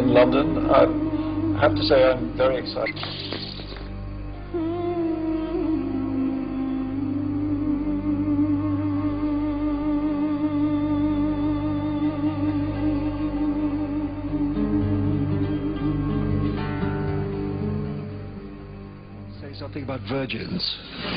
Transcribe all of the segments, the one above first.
in London. I have to say I'm very excited. Say something about virgins.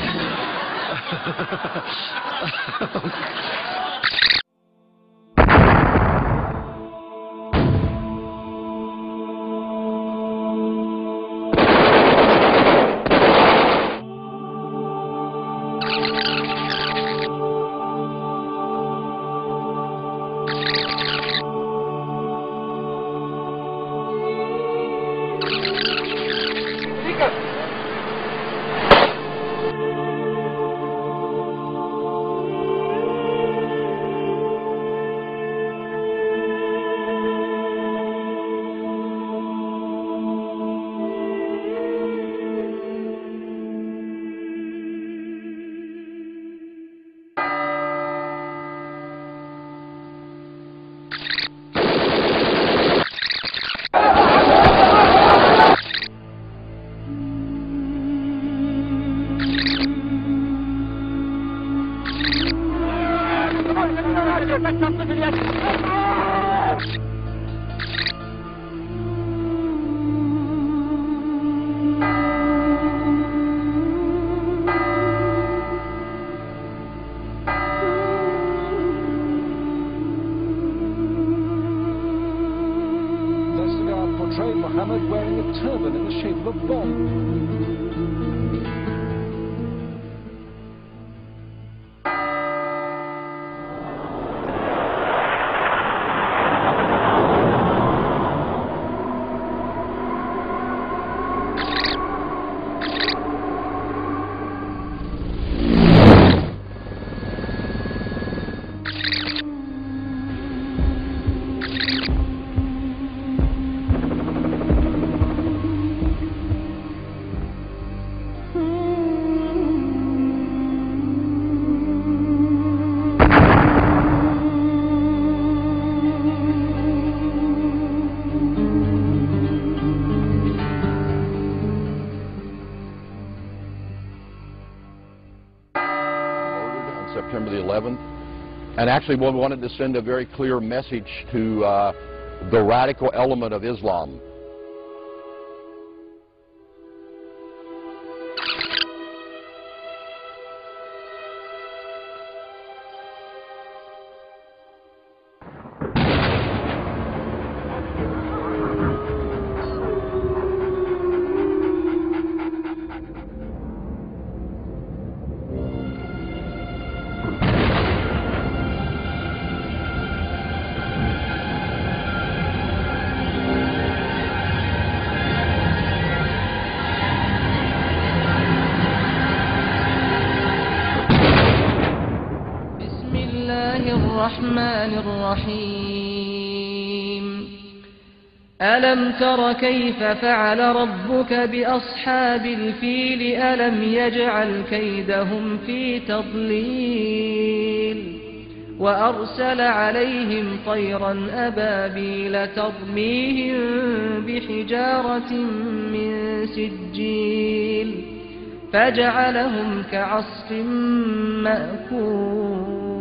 Portrayed Muhammad wearing a turban in the shape of a bomb. September the 11th, and actually we wanted to send a very clear message to the radical element of Islam. الرحمن الرحيم ألم تر كيف فعل ربك بأصحاب الفيل ألم يجعل كيدهم في تضليل وأرسل عليهم طيرا أبابيل ترميهم بحجارة من سجيل فجعلهم كعصف مأكول.